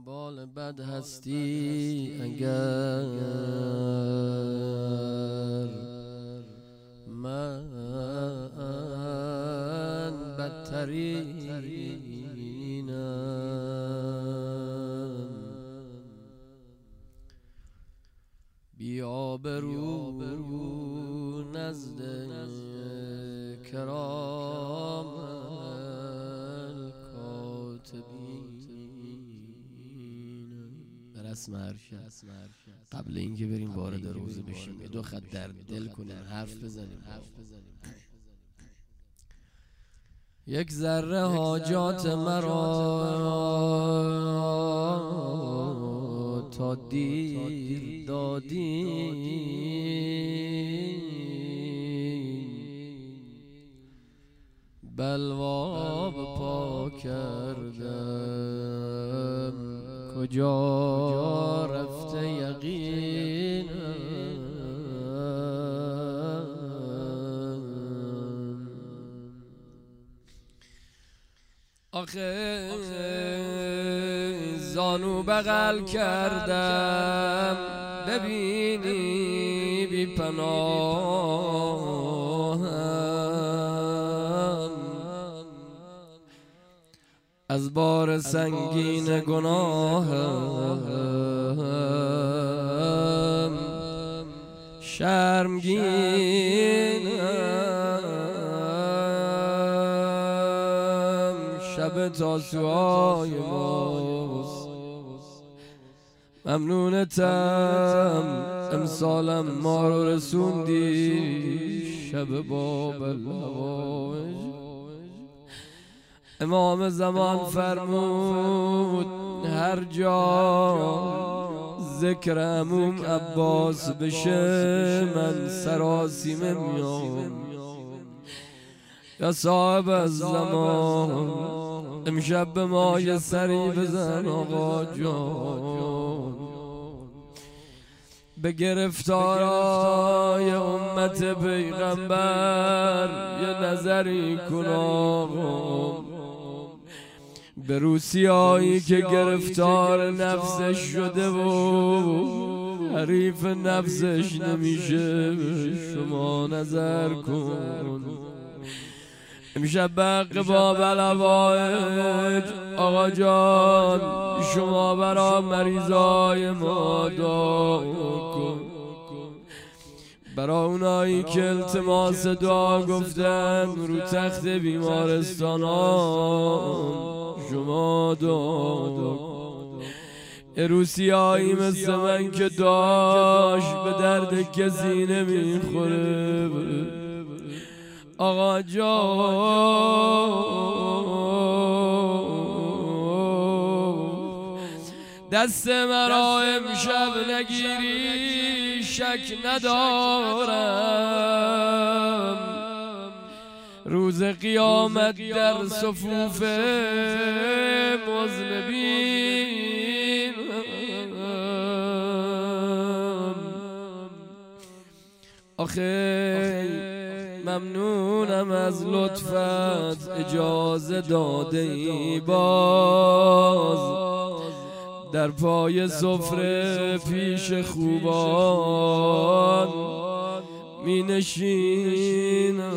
دنبال بد هستی اگر من بدترینم، بیا برو نزد کرام الکاتبین. رسم حرکت قبل اینکه بریم وارد روزه بشیم یه دو خط در دل کنیم، حرف بزنیم. یک ذره حاجات مرا تا دیر دادی، بلوا به پا کردم کجا رفته یقینم. آخه زانو بغل کردم ببینی بی پناهم، از بار سنگین گناهم شرمگینم. شب تاسوهای ماست ممنونتم، امسالم ما رو رسوندی شب باب الهوایج. امام زمان فرمود هر جا ذکر عموم عباس بشه من سراسیمه میام. یا صاحب از زمان امشب به ما یه سری بزن آقا جان، به گرفتارای امت پیغمبر یه نظری کن آقا. به روسیایی که گرفتار نفسش شده و حریف نفسش نمیشه شما نظر کن. امشب بق باب الهوایج آقا جان شما برا مریضای ما دعا کن، برا اونایی که التماس دعا گفتن رو تخت بیمارستان ها شما دعا کن. یه روسیایی مثل من که داشت به درد کسی نمیخوره آقا جان، دست مرا امشب نگیری شک ندارم، روز قیامت در صفوف مذنبین. آخه ممنونم از لطفت اجازه داده ای باز در پای سفره پیش خوبان می نشینم.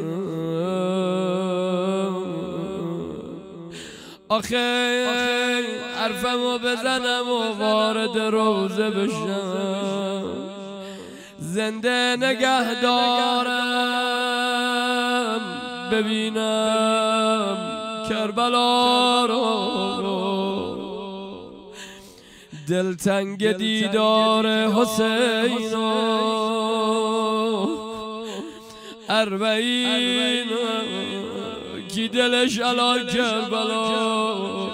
آخه حرفمو بزنم و وارد روزه بشم، زنده نگه دارم ببینم کربلا رو، دلتنگ دیدار حسین و اربعین کی دلش علا کربلا.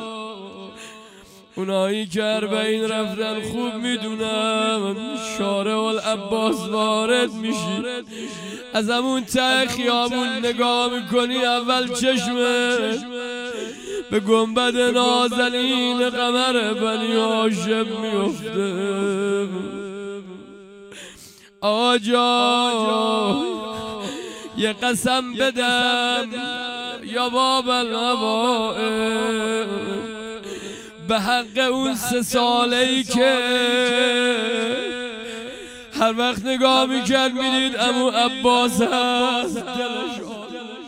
اونایی که اربعین رفتن خوب میدونم شارع العباس وارد میشی، از همون ته خیابون نگاه میکنی اول چشمه به گنبد نازنین قمر بنی هاشم میفته. آقا جان یه قسم بدم یا باب الهوائج به حق اون 3 ساله‌ای که هر وقت نگاه میکرد میدید عمو عباس هست دلش